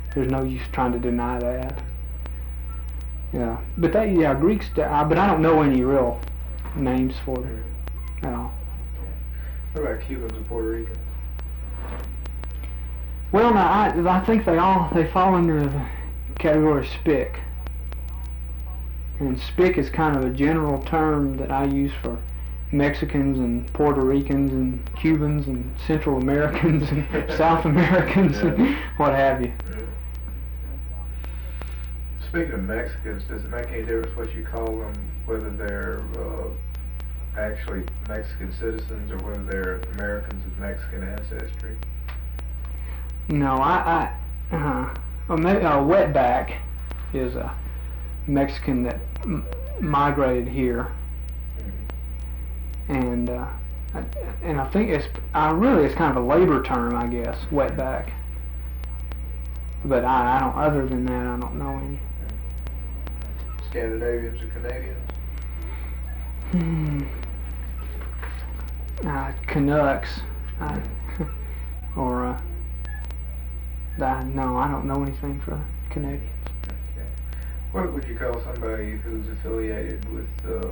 There's no use trying to deny that. Yeah, but Greeks. But I don't know any real names for them at all. What about Cubans and Puerto Ricans? Well, now I think they fall under the category of spic, and spic is kind of a general term that I use for Mexicans and Puerto Ricans and Cubans and Central Americans and South Americans and what have you. Speaking of Mexicans, does it make any difference what you call them, whether they're actually Mexican citizens or whether they're Americans with Mexican ancestry? No, maybe a wetback is a Mexican that migrated here, and I think it's kind of a labor term, I guess, wetback. But I don't. Other than that, I don't know any. Scandinavians or Canadians? Canucks, or no, I don't know anything for Canadians. Okay. What would you call somebody who's affiliated with the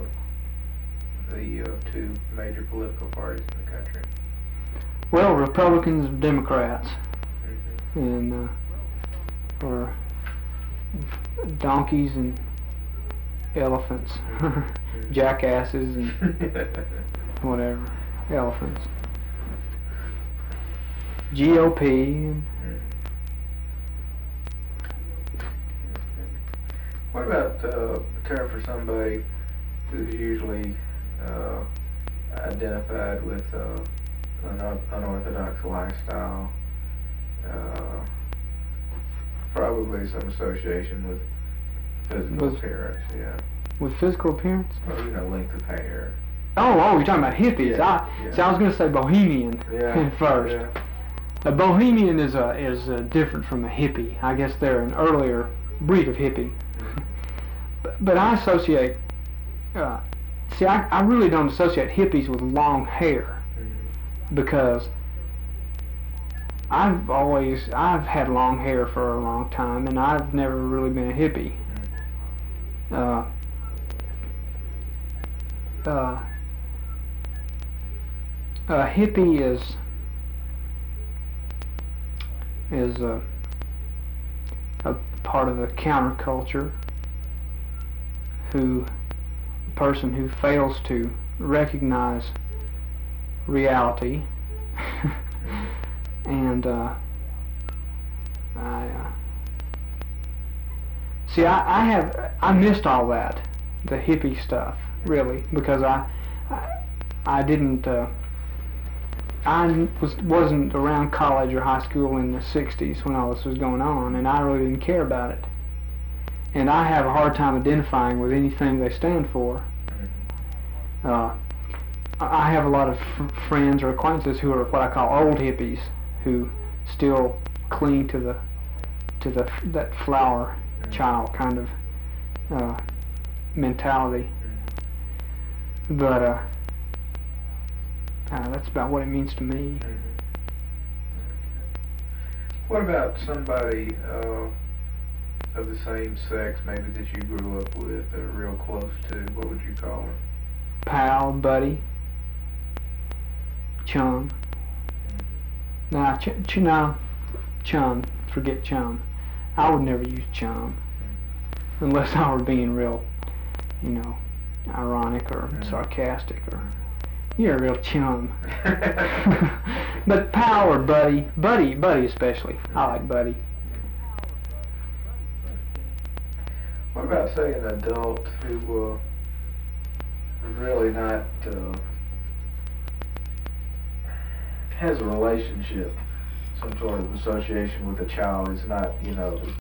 two major political parties in the country? Well, Republicans and Democrats, and or donkeys and elephants, jackasses and whatever, elephants. GOP. And what about the term for somebody who's usually identified with an unorthodox lifestyle? Probably some association with physical appearance, yeah. With physical appearance? Well, length of hair. Oh, you're talking about hippies. Yeah, See, I was going to say bohemian first. Yeah. A bohemian is different from a hippie. I guess they're an earlier breed of hippie. But I associate. I really don't associate hippies with long hair, because I've had long hair for a long time, and I've never really been a hippie. A hippie is a part of the counterculture, a person who fails to recognize reality, and I missed all that, the hippie stuff, really, because I didn't. I wasn't around college or high school in the 60s when all this was going on, and I really didn't care about it. And I have a hard time identifying with anything they stand for. I have a lot of friends or acquaintances who are what I call old hippies, who still cling to that flower child kind of mentality. But that's about what it means to me. What about somebody of the same sex, maybe that you grew up with or real close to? What would you call them? Pal, buddy, chum. Chum. Forget chum. I would never use chum unless I were being real, ironic or sarcastic, or you're a real chum. But pal or buddy especially. I like buddy. What about, say, an adult who really not has a relationship, some sort of association with a child, is not,